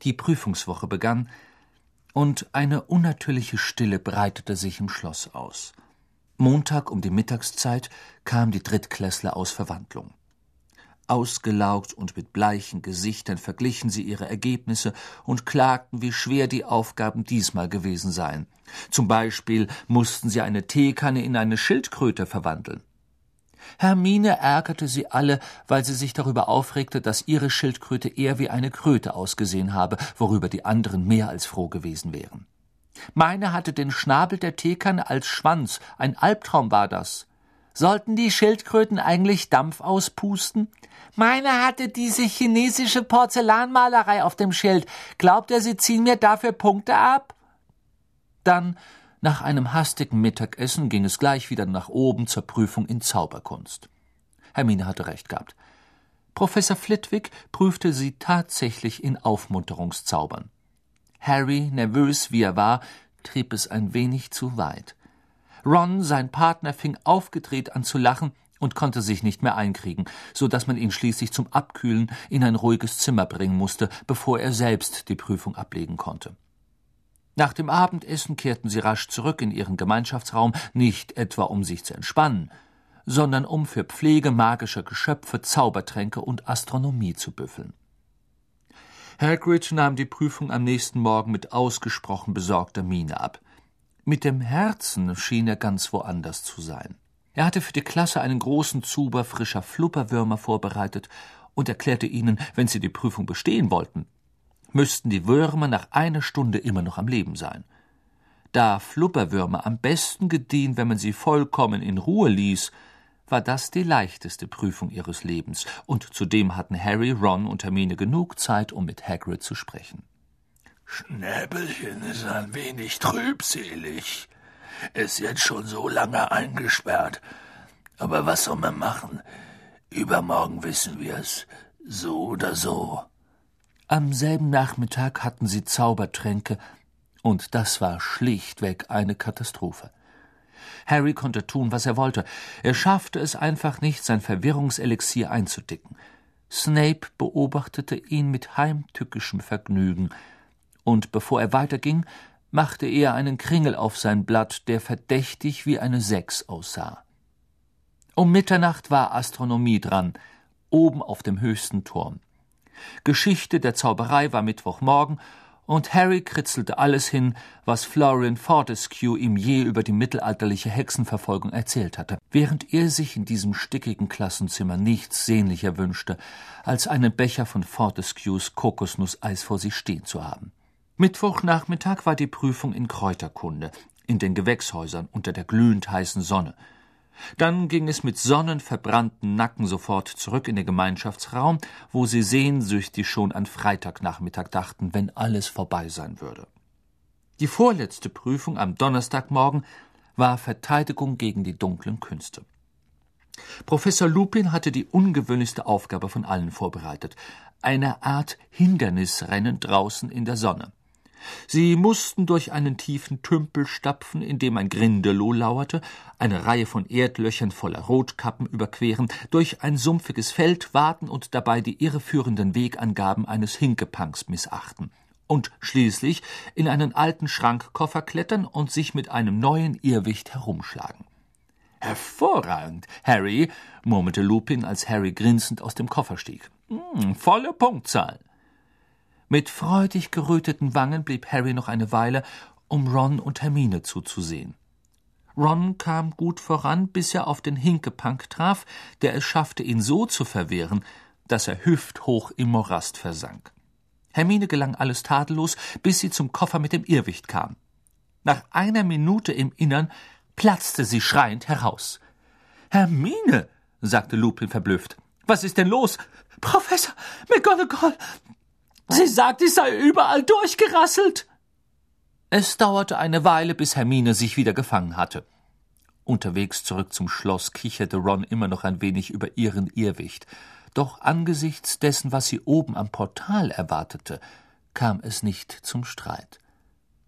Die Prüfungswoche begann, und eine unnatürliche Stille breitete sich im Schloss aus. Montag um die Mittagszeit kamen die Drittklässler aus Verwandlung. Ausgelaugt und mit bleichen Gesichtern verglichen sie ihre Ergebnisse und klagten, wie schwer die Aufgaben diesmal gewesen seien. Zum Beispiel mussten sie eine Teekanne in eine Schildkröte verwandeln. Hermine ärgerte sie alle, weil sie sich darüber aufregte, dass ihre Schildkröte eher wie eine Kröte ausgesehen habe, worüber die anderen mehr als froh gewesen wären. Meine hatte den Schnabel der Teekanne als Schwanz, ein Albtraum war das. Sollten die Schildkröten eigentlich Dampf auspusten? Meine hatte diese chinesische Porzellanmalerei auf dem Schild. Glaubt ihr, sie ziehen mir dafür Punkte ab? Dann, nach einem hastigen Mittagessen, ging es gleich wieder nach oben zur Prüfung in Zauberkunst. Hermine hatte recht gehabt. Professor Flitwick prüfte sie tatsächlich in Aufmunterungszaubern. Harry, nervös wie er war, trieb es ein wenig zu weit. Ron, sein Partner, fing aufgedreht an zu lachen und konnte sich nicht mehr einkriegen, so dass man ihn schließlich zum Abkühlen in ein ruhiges Zimmer bringen musste, bevor er selbst die Prüfung ablegen konnte. Nach dem Abendessen kehrten sie rasch zurück in ihren Gemeinschaftsraum, nicht etwa um sich zu entspannen, sondern um für Pflege magischer Geschöpfe, Zaubertränke und Astronomie zu büffeln. Hagrid nahm die Prüfung am nächsten Morgen mit ausgesprochen besorgter Miene ab. Mit dem Herzen schien er ganz woanders zu sein. Er hatte für die Klasse einen großen Zuber frischer Flupperwürmer vorbereitet und erklärte ihnen, wenn sie die Prüfung bestehen wollten, müssten die Würmer nach einer Stunde immer noch am Leben sein. Da Flupperwürmer am besten gediehen, wenn man sie vollkommen in Ruhe ließ, war das die leichteste Prüfung ihres Lebens, und zudem hatten Harry, Ron und Hermine genug Zeit, um mit Hagrid zu sprechen. »Schnäbelchen ist ein wenig trübselig. Ist jetzt schon so lange eingesperrt. Aber was soll man machen? Übermorgen wissen wir's. So oder so.« Am selben Nachmittag hatten sie Zaubertränke, und das war schlichtweg eine Katastrophe. Harry konnte tun, was er wollte. Er schaffte es einfach nicht, sein Verwirrungselixier einzudicken. Snape beobachtete ihn mit heimtückischem Vergnügen, und bevor er weiterging, machte er einen Kringel auf sein Blatt, der verdächtig wie eine 6 aussah. Um Mitternacht war Astronomie dran, oben auf dem höchsten Turm. Geschichte der Zauberei war Mittwochmorgen, und Harry kritzelte alles hin, was Florian Fortescue ihm je über die mittelalterliche Hexenverfolgung erzählt hatte, während er sich in diesem stickigen Klassenzimmer nichts sehnlicher wünschte, als einen Becher von Fortescues Kokosnusseis vor sich stehen zu haben. Mittwochnachmittag war die Prüfung in Kräuterkunde, in den Gewächshäusern unter der glühend heißen Sonne. Dann ging es mit sonnenverbrannten Nacken sofort zurück in den Gemeinschaftsraum, wo sie sehnsüchtig schon an Freitagnachmittag dachten, wenn alles vorbei sein würde. Die vorletzte Prüfung am Donnerstagmorgen war Verteidigung gegen die dunklen Künste. Professor Lupin hatte die ungewöhnlichste Aufgabe von allen vorbereitet, eine Art Hindernisrennen draußen in der Sonne. Sie mussten durch einen tiefen Tümpel stapfen, in dem ein Grindelow lauerte, eine Reihe von Erdlöchern voller Rotkappen überqueren, durch ein sumpfiges Feld waten und dabei die irreführenden Wegangaben eines Hinkepunks missachten und schließlich in einen alten Schrankkoffer klettern und sich mit einem neuen Irrwicht herumschlagen. »Hervorragend, Harry«, murmelte Lupin, als Harry grinsend aus dem Koffer stieg. »Volle Punktzahl.« Mit freudig geröteten Wangen blieb Harry noch eine Weile, um Ron und Hermine zuzusehen. Ron kam gut voran, bis er auf den Hinkepunk traf, der es schaffte, ihn so zu verwehren, dass er hüfthoch im Morast versank. Hermine gelang alles tadellos, bis sie zum Koffer mit dem Irrwicht kam. Nach einer Minute im Innern platzte sie schreiend heraus. »Hermine«, sagte Lupin verblüfft, »was ist denn los?« »Professor McGonagall! Sie sagt, ich sei überall durchgerasselt.« Es dauerte eine Weile, bis Hermine sich wieder gefangen hatte. Unterwegs zurück zum Schloss kicherte Ron immer noch ein wenig über ihren Irrwicht. Doch angesichts dessen, was sie oben am Portal erwartete, kam es nicht zum Streit.